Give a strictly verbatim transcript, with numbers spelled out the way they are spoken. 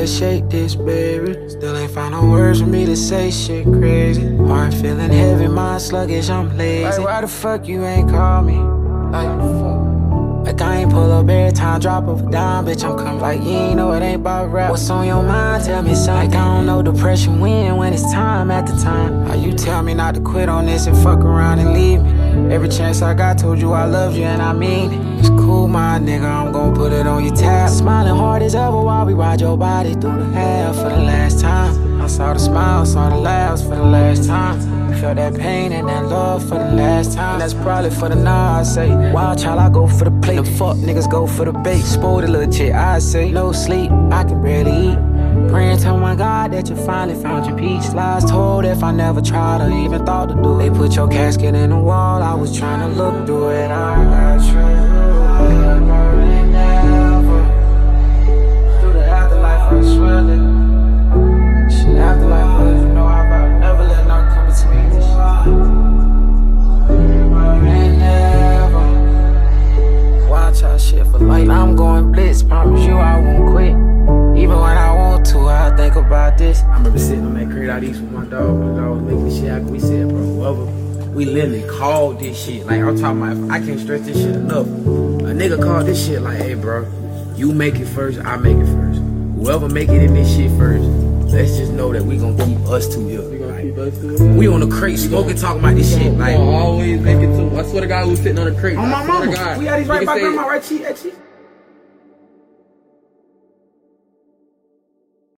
gotta shake this, baby. Still ain't found no words for me to say shit crazy. Heart feeling heavy, mind sluggish, I'm lazy. Like, why the fuck you ain't call me? Like, fuck. Like I ain't pull up every time, drop of a dime, bitch, I'm coming. Like you ain't know it ain't about rap. What's on your mind? Tell me something. Like I don't know depression when, when it's time at the time. How you tell me not to quit on this and fuck around and leave me? Every chance I got, told you I loved you and I mean it. It's cool, my nigga, I'm gon' put it on your tab. Smiling hard as ever while we ride your body through the hell for the last time. I saw the smiles, saw the laughs for the last time. Felt that pain and that love for the last time. And that's probably for the now, I say. Wild child, I go for the plate. Them fuck niggas go for the bait. Spoiled a little chick, I say. No sleep, I can barely eat. Praying to my God that you finally found your peace. Lies told if I never tried or even thought to do it. They put your casket in the wall, I was trying to look through it. I got you. Never. Through the afterlife, I swear, nigga. Shit, afterlife, but you know I about never let nothing come between this shit. Never. Watch out shit for life. I'm going blitz, promise you I won't quit. Even when I want to, I think about this. I remember sitting on that crate out east with my dog. My dog was making this shit happen. We said, bro, whoever. We literally called this shit. Like, I'm talking about, I can't stress this shit enough. A nigga called this shit like, hey, bro, you make it first, I make it first. Whoever make it in this shit first, let's just know that we gonna keep us two here. We gonna keep us two here? We on the crate smoking, talking about this shit. We like, always make it two. I swear to God, we was sitting on the crate. On my mama. God. We had these right by grandma, right cheek, that cheek.